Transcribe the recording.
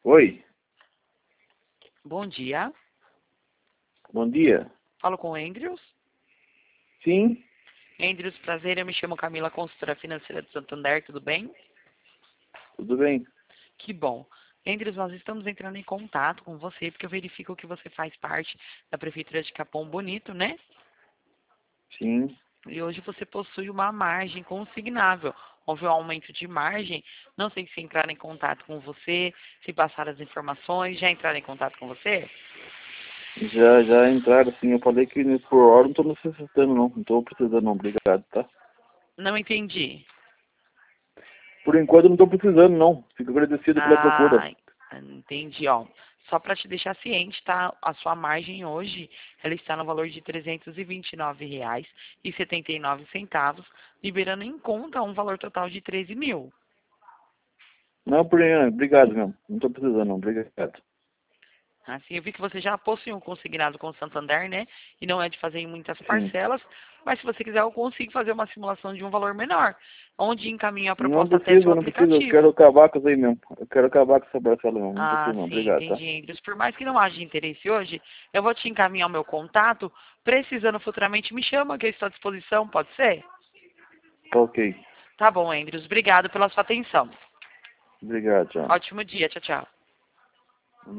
Oi, Bom dia. bom dia. Falo com o Andrews. Sim, Andrews, prazer. Eu me chamo Camila, consultora financeira do Santander. Tudo bem? tudo bem? Que bom. Andrews, nós estamos entrando em contato com você porque eu verifico que você faz parte da Prefeitura de Capão Bonito, né? Sim. E hoje você possui uma margem consignável. Houve um aumento de margem. Não sei se entraram em contato com você, se passaram as informações. Já entraram em contato com você? Já entraram, sim. Eu falei que por hora não estou necessitando, não. Não estou precisando, não. Obrigado, tá? Não entendi. Por enquanto eu não estou precisando, não. Fico agradecido pela procura. Ah, entendi, ó. Só para te deixar ciente, tá? A sua margem hoje, ela está no valor de R$ 329,79, liberando em conta um valor total de 13 mil. Não, obrigado mesmo. Não estou precisando, não. Obrigado. Assim, eu vi que você já possui um consignado com o Santander, né? E não é de fazer em muitas Sim. parcelas, mas se você quiser, eu consigo fazer uma simulação de um valor menor, onde encaminho a Não proposta até seu precisa, não precisa. Eu aplicativo. quero acabar com isso aí mesmo. Eu quero acabar com essa parcela mesmo. Não precisa, Ah, não. sim, Obrigado, tá? entendi, Andrews. Por mais que não haja interesse hoje, eu vou te encaminhar o meu contato. Precisando futuramente, me chama que eu estou à disposição, pode ser? Tá ok. Tá bom, Andrews. Obrigado pela sua atenção. Obrigado, tchau. Ótimo dia. Tchau, tchau.